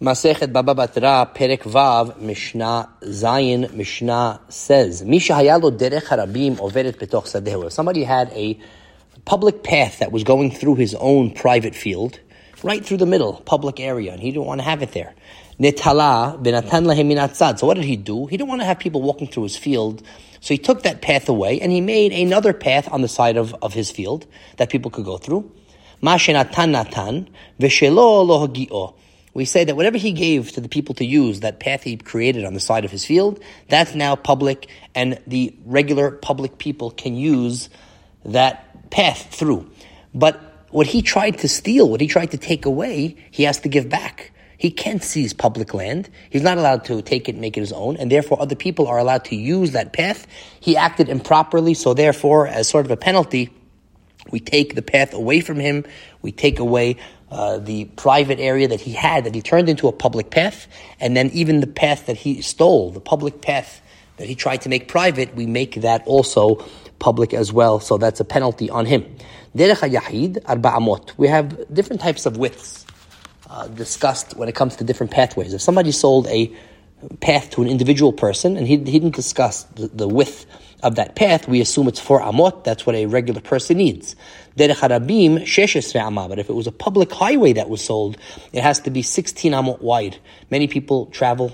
Masechet Baba Batra, Perek Vav, Mishnah Zayin, Mishnah says, Misha hayalo derech harabim overet betoch sadehu. If somebody had a public path that was going through his own private field, right through the middle, public area, and he didn't want to have it there. Netala benatan lahem min atzad. So what did he do? He didn't want to have people walking through his field, so he took that path away, and he made another path on the side of his field that people could go through. Ma shenatan natan, v'shelo lo hagi'o. We say that whatever he gave to the people to use, that path he created on the side of his field, that's now public, and the regular public people can use that path through. But what he tried to steal, what he tried to take away, he has to give back. He can't seize public land. He's not allowed to take it and make it his own, and therefore other people are allowed to use that path. He acted improperly, so therefore, as sort of a penalty, we take the path away from him, we take away the private area that he had, that he turned into a public path, and then even the path that he stole, the public path that he tried to make private, we make that also public as well, so that's a penalty on him. Derech hayahid arba amot. We have different types of widths discussed when it comes to different pathways. If somebody sold a path to an individual person, and he didn't discuss the width of that path, we assume it's 4 amot. That's what a regular person needs. Derech harabim 16 amot. But if it was a public highway that was sold, it has to be 16 amot wide. Many people travel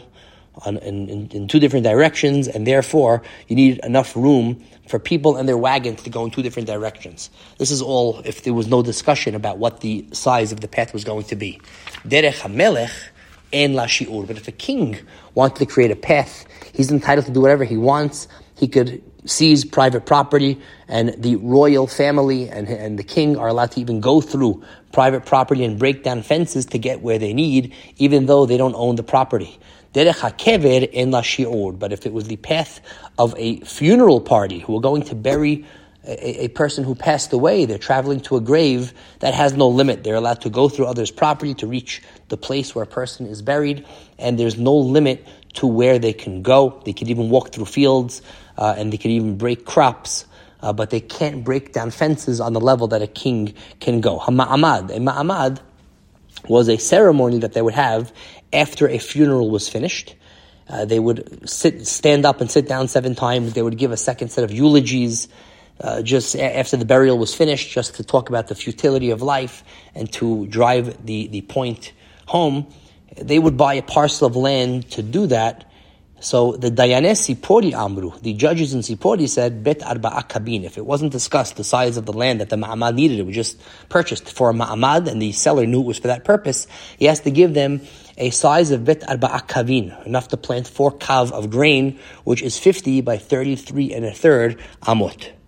in two different directions, and therefore you need enough room for people and their wagons to go in two different directions. This is all if there was no discussion about what the size of the path was going to be. Derech hamelech en la shi'ur. But if a king wanted to create a path, he's entitled to do whatever he wants. He could seize private property, and the royal family and the king are allowed to even go through private property and break down fences to get where they need, even though they don't own the property. Derech hakever en la shi'ur. But if it was the path of a funeral party who are going to bury a person who passed away, they're traveling to a grave, that has no limit. They're allowed to go through others' property to reach the place where a person is buried, and there's no limit to where they can go. They can even walk through fields, and they can even break crops, but they can't break down fences on the level that a king can go. Ma'amad. A ma'amad was a ceremony that they would have after a funeral was finished. They would stand up and sit down 7 times. They would give a second set of eulogies just after the burial was finished, just to talk about the futility of life and to drive the point home. They would buy a parcel of land to do that. So the Dayanes Sipori Amru, the judges in Sipori said, Bet arba'a kabin. If it wasn't discussed, the size of the land that the ma'amad needed, it was just purchased for a ma'amad, and the seller knew it was for that purpose, he has to give them a size of Bet arba'a kavin, enough to plant 4 kav of grain, which is 50 by 33 1/3 amot.